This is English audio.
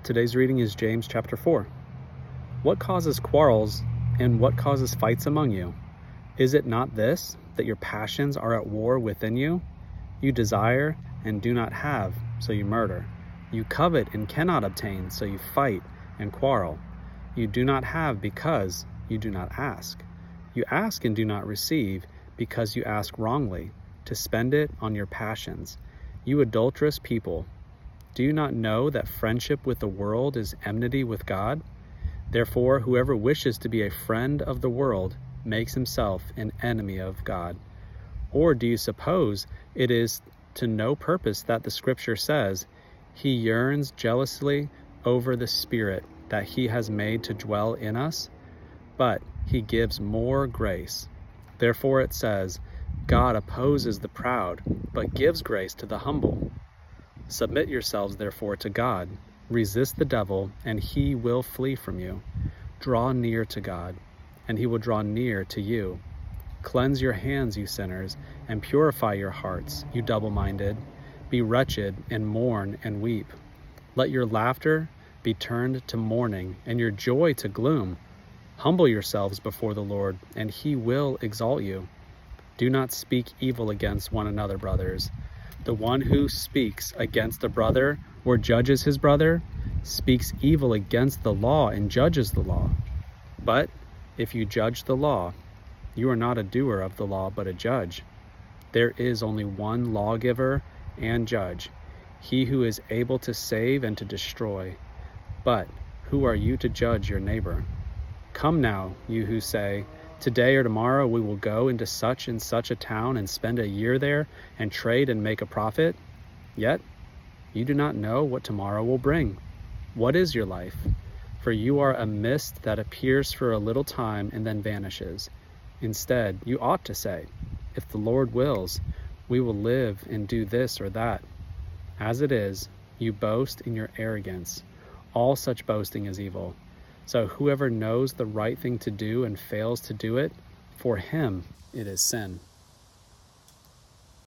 Today's reading is James chapter 4. What causes quarrels and what causes fights among you? Is it not this, that your passions are at war within you? You desire and do not have, so you murder. You covet and cannot obtain, so you fight and quarrel. You do not have because you do not ask. You ask and do not receive because you ask wrongly, to spend it on your passions. You adulterous people, do you not know that friendship with the world is enmity with God? Therefore, whoever wishes to be a friend of the world makes himself an enemy of God. Or do you suppose it is to no purpose that the Scripture says, He yearns jealously over the Spirit that He has made to dwell in us? But He gives more grace. Therefore it says, God opposes the proud, but gives grace to the humble. Submit yourselves therefore to God. Resist the devil, and he will flee from you. Draw near to God, and he will draw near to you. Cleanse your hands, you sinners, and purify your hearts, you double-minded. Be wretched, and mourn, and weep. Let your laughter be turned to mourning, and your joy to gloom. Humble yourselves before the Lord, and he will exalt you. Do not speak evil against one another, brothers. The one who speaks against a brother or judges his brother speaks evil against the law and judges the law. But if you judge the law, you are not a doer of the law, but a judge. There is only one lawgiver and judge, he who is able to save and to destroy. But who are you to judge your neighbor? Come now, you who say, today or tomorrow we will go into such and such a town and spend a year there and trade and make a profit. Yet you do not know what tomorrow will bring. What is your life? For you are a mist that appears for a little time and then vanishes. Instead, you ought to say, if the Lord wills, we will live and do this or that. As it is, you boast in your arrogance. All such boasting is evil. So whoever knows the right thing to do and fails to do it, for him it is sin.